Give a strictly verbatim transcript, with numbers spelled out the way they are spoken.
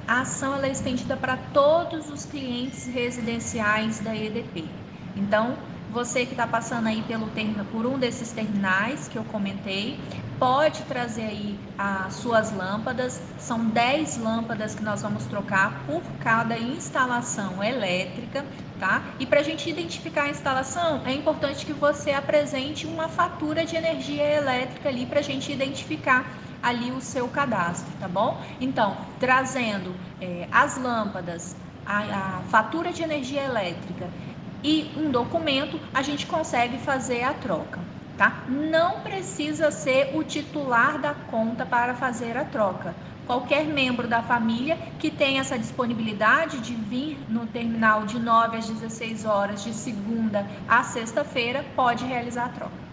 A ação ela é estendida para todos os clientes residenciais da E D P. Então, você que está passando aí pelo termina, por um desses terminais que eu comentei, pode trazer aí as suas lâmpadas. São dez lâmpadas que nós vamos trocar por cada instalação elétrica, tá? E para a gente identificar a instalação, é importante que você apresente uma fatura de energia elétrica ali para a gente identificar ali o seu cadastro, tá bom? Então, trazendo é, as lâmpadas, a, a fatura de energia elétrica e um documento, a gente consegue fazer a troca, tá? Não precisa ser o titular da conta para fazer a troca. Qualquer membro da família que tenha essa disponibilidade de vir no terminal de nove às dezesseis horas, de segunda a sexta-feira, pode realizar a troca.